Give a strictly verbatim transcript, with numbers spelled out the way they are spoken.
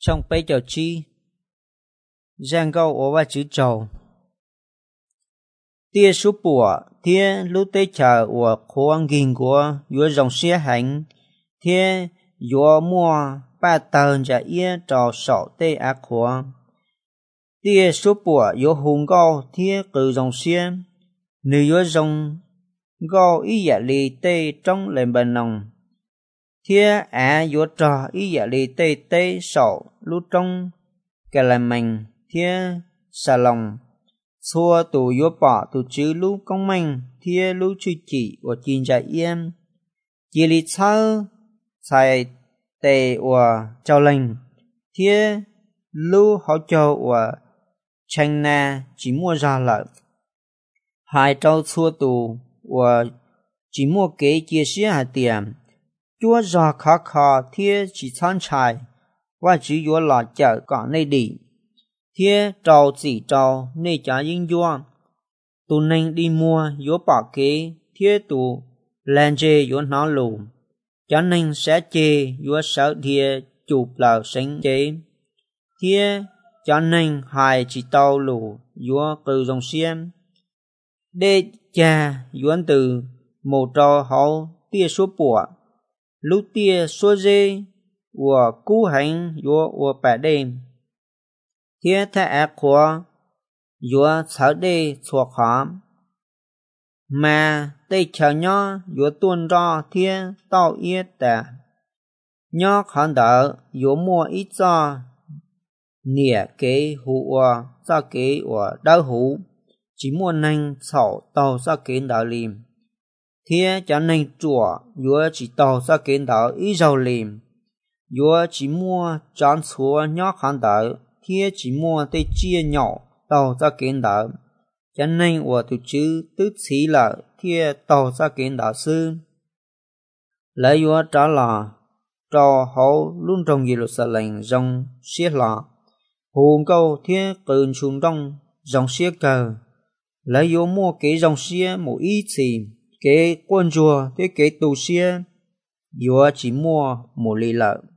trong bây giờ chi giang câu ở và chữ trầu tia số bùa thiên lúc tới chờ của khoang nghìn của vừa dòng xe hành thiên vừa mua ba tờ trả yên trò sọ tê ác khoang tia số bùa vừa hùng cao thiên cử dòng xe nếu vừa dòng cao ý giả lì tê trong lên bên lòng thiên á vừa trò ý giả lì tê tê sọ lúc trong cái là mình thiên xà lòng xua tù yếu bỏ tù chữ lũ công minh thiên lũ truy chỉ của chín trái yên chỉ lý thơ xài tề của châu lệnh thiên lũ họ châu của tranh na chỉ mua ra lợi hai châu xua tù của chỉ mua kế chia sẻ hạt tiền chúa ra khó khó thiên chỉ chán trái và chỉ yếu là chợ cả nơi đi thiên trâu chỉ trâu nơi trả yên doan tụ nên đi mua yếu bỏ kế thiên tụ lên chê yếu nó lù cho nên sẽ chê yếu sợ thiên chụp là sinh chế thiên cho nên hai chỉ tàu lù yếu từ dòng xem để cha yếu từ một trò hậu tia số bùa lúc tia số dê của cú hành yếu của bà đêm thiên thái ác của yếu sở đề thuộc hóm mà tây chờ nhỏ yếu tuôn ra thiên tao yết tà nhỏ khán đỡ yếu mua ít cho nịa kế hụ ra kế của đau hụ chỉ mua nành sổ tàu ra kế đỡ lìm thiên cho nên chùa yếu chỉ tàu ra kế đỡ ít dầu lìm yếu chỉ mua chán xua nhỏ khán đỡ thiên chỉ mua tây chia nhỏ tàu ra kiến đạo cho nên của tụi chữ tức chỉ là thiên tàu ra kiến đạo sư lấy yếu trả là trò hậu luôn trong gì luật sở lệnh dòng xiết là hồn câu thiên cơn xuống đông dòng xiết cờ lấy yếu mua cái dòng xiết một ít gì cái quân chùa thế cái tù xiết yếu chỉ mua một lì lợi